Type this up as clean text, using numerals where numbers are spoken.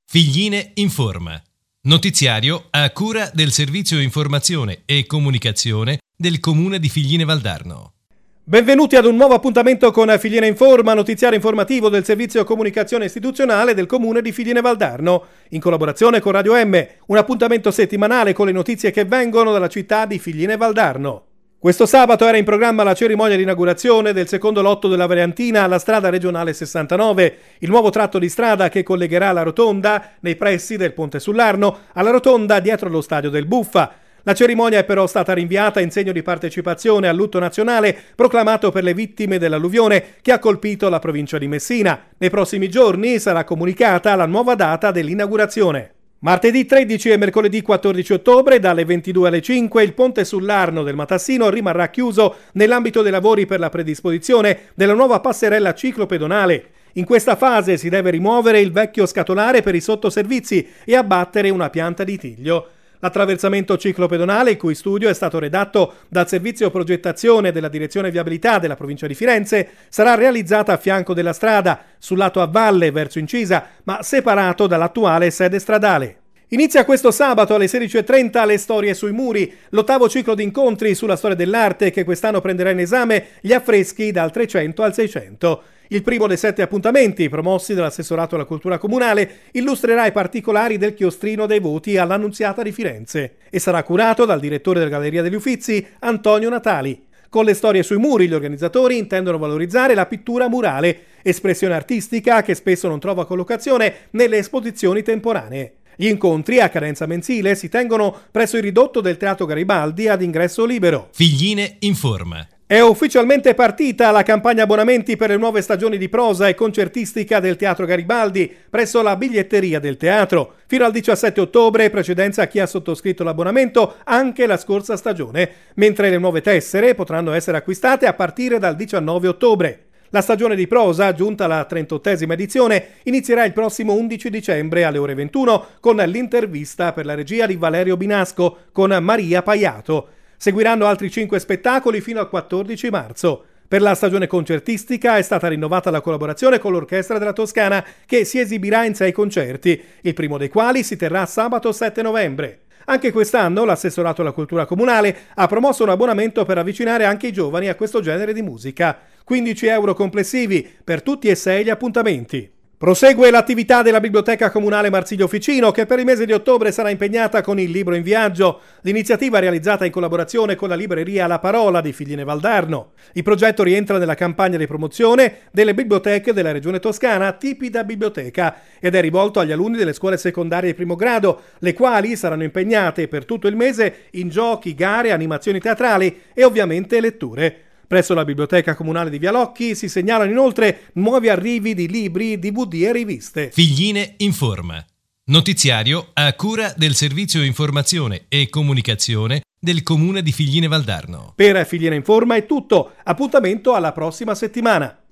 Figline Informa. Notiziario a cura del Servizio Informazione e Comunicazione del Comune di Figline Valdarno. Benvenuti ad un nuovo appuntamento con Figline Informa, notiziario informativo del Servizio Comunicazione Istituzionale del Comune di Figline Valdarno, in collaborazione con Radio M, un appuntamento settimanale con le notizie che vengono dalla città di Figline Valdarno. Questo sabato era in programma la cerimonia di inaugurazione del secondo lotto della variantina alla strada regionale 69, il nuovo tratto di strada che collegherà la rotonda nei pressi del Ponte sull'Arno alla rotonda dietro lo stadio del Buffa. La cerimonia è però stata rinviata in segno di partecipazione al lutto nazionale proclamato per le vittime dell'alluvione che ha colpito la provincia di Messina. Nei prossimi giorni sarà comunicata la nuova data dell'inaugurazione. Martedì 13 e mercoledì 14 ottobre, dalle 22 alle 5, il ponte sull'Arno del Matassino rimarrà chiuso nell'ambito dei lavori per la predisposizione della nuova passerella ciclopedonale. In questa fase si deve rimuovere il vecchio scatolare per i sottoservizi e abbattere una pianta di tiglio. L'attraversamento ciclopedonale, il cui studio è stato redatto dal Servizio Progettazione della Direzione Viabilità della Provincia di Firenze, sarà realizzato a fianco della strada, sul lato a valle verso Incisa, ma separato dall'attuale sede stradale. Inizia questo sabato alle 16:30 le storie sui muri, l'ottavo ciclo di incontri sulla storia dell'arte che quest'anno prenderà in esame gli affreschi dal 300 al 600. Il primo dei 7 appuntamenti, promossi dall'assessorato alla cultura comunale, illustrerà i particolari del chiostrino dei voti all'Annunziata di Firenze e sarà curato dal direttore della Galleria degli Uffizi, Antonio Natali. Con le storie sui muri, gli organizzatori intendono valorizzare la pittura murale, espressione artistica che spesso non trova collocazione nelle esposizioni temporanee. Gli incontri a cadenza mensile si tengono presso il ridotto del Teatro Garibaldi ad ingresso libero. Figline Informa. È ufficialmente partita la campagna abbonamenti per le nuove stagioni di prosa e concertistica del Teatro Garibaldi presso la biglietteria del teatro. Fino al 17 ottobre precedenza a chi ha sottoscritto l'abbonamento anche la scorsa stagione, mentre le nuove tessere potranno essere acquistate a partire dal 19 ottobre. La stagione di prosa, giunta alla 38esima edizione, inizierà il prossimo 11 dicembre alle ore 21 con l'intervista per la regia di Valerio Binasco con Maria Paiato. Seguiranno altri 5 spettacoli fino al 14 marzo. Per la stagione concertistica è stata rinnovata la collaborazione con l'Orchestra della Toscana che si esibirà in 6 concerti, il primo dei quali si terrà sabato 7 novembre. Anche quest'anno l'assessorato alla cultura comunale ha promosso un abbonamento per avvicinare anche i giovani a questo genere di musica. 15 euro complessivi per tutti e 6 gli appuntamenti. Prosegue l'attività della Biblioteca Comunale Marsilio Ficino che per il mese di ottobre sarà impegnata con il Libro in Viaggio, l'iniziativa realizzata in collaborazione con la libreria La Parola di Figline Valdarno. Il progetto rientra nella campagna di promozione delle biblioteche della Regione Toscana Tipi da Biblioteca ed è rivolto agli alunni delle scuole secondarie di primo grado, le quali saranno impegnate per tutto il mese in giochi, gare, animazioni teatrali e ovviamente letture. Presso la Biblioteca Comunale di Vialocchi si segnalano inoltre nuovi arrivi di libri, DVD e riviste. Figline Informa. Notiziario a cura del Servizio Informazione e Comunicazione del Comune di Figline Valdarno. Per Figline Informa è tutto. Appuntamento alla prossima settimana.